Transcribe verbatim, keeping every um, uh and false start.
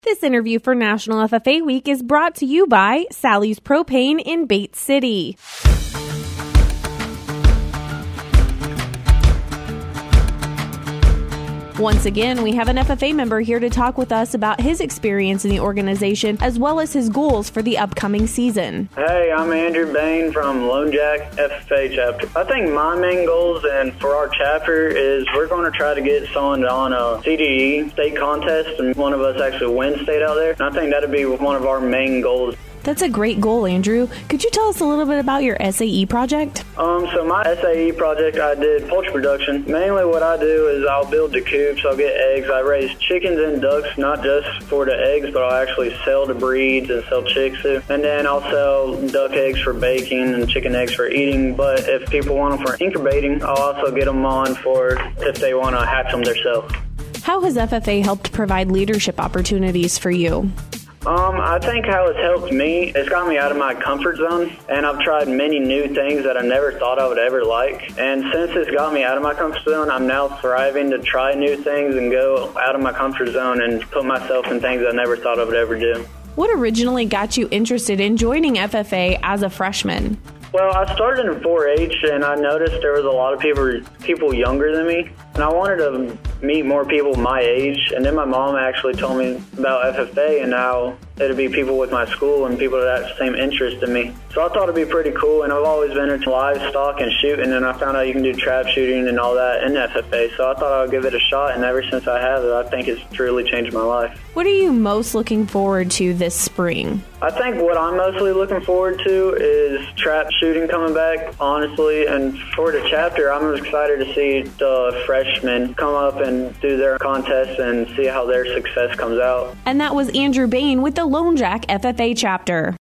This interview for National F F A Week is brought to you by Sally's Propane in Bates City. Once again, we have an F F A member here to talk with us about his experience in the organization as well as his goals for the upcoming season. Hey, I'm Andrew Bain from Lone Jack F F A chapter. I think my main goals and for our chapter is we're going to try to get someone on a C D E state contest and one of us actually win state out there. And I think that'd be one of our main goals. That's a great goal, Andrew. Could you tell us a little bit about your S A E project? Um, so my S A E project, I did poultry production. Mainly what I do is I'll build the coops, I'll get eggs. I raise chickens and ducks, not just for the eggs, but I'll actually sell the breeds and sell chicks too. And then I'll sell duck eggs for baking and chicken eggs for eating. But if people want them for incubating, I'll also get them on for if they want to hatch them themselves. How has F F A helped provide leadership opportunities for you? Um, I think how it's helped me, it's got me out of my comfort zone, and I've tried many new things that I never thought I would ever like. And since it's got me out of my comfort zone, I'm now thriving to try new things and go out of my comfort zone and put myself in things I never thought I would ever do. What originally got you interested in joining F F A as a freshman? Well, I started in four H, and I noticed there was a lot of people people younger than me, and I wanted to meet more people my age. And then my mom actually told me about F F A, and now it'd be people with my school and people that have the same interest in me. So I thought it'd be pretty cool, and I've always been into livestock and shooting, and I found out you can do trap shooting and all that in F F A. So I thought I would give it a shot, and ever since I have it, I think it's truly changed my life. What are you most looking forward to this spring? I think what I'm mostly looking forward to is trap shooting coming back, honestly. And for the chapter, I'm excited to see the freshmen come up and do their contests and see how their success comes out. And that was Andrew Bain with the Lone Jack F F A chapter.